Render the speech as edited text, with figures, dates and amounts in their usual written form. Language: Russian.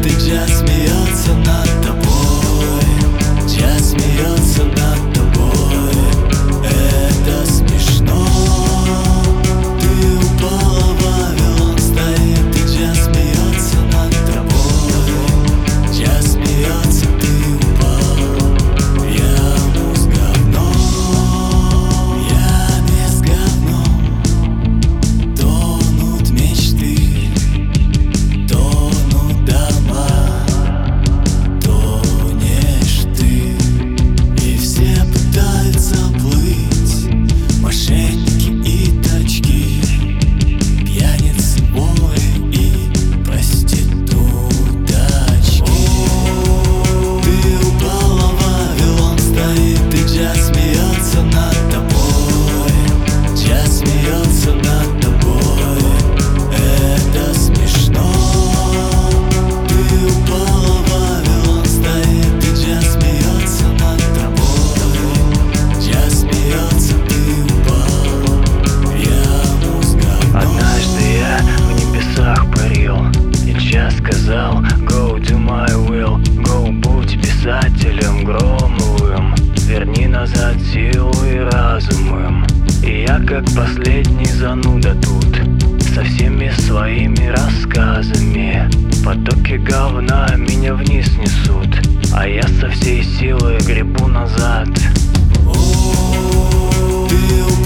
и джаз смеется над тобой. Джаз смеется над тобой. Это смешно. Ты упала, Вавилон стоит, и джаз смеется над тобой. Джаз смеется, ты упал в яму с говном. Я не с говном. Тонут мечты, тонут дома, тонешь ты. И все пытаются плыть, мошенники и тачки, пьяницы, воры и проституточки. Ты упала, Вавилон стоит, и джаз смеется над тобой. Джаз смеется над тобой. Это смешно. Ты упала, Вавилон стоит, и джаз смеется над тобой. Джаз смеется, ты упал в яму с говном. Однажды я в небесах парил, и джаз сказал: Go do my will, go будь писателем громовым, верни назад силу и разумом. И я как последний зануда тут, со всеми своими рассказами. Потоки говна меня вниз несут, а я со всей силы гребу назад. Ты упала,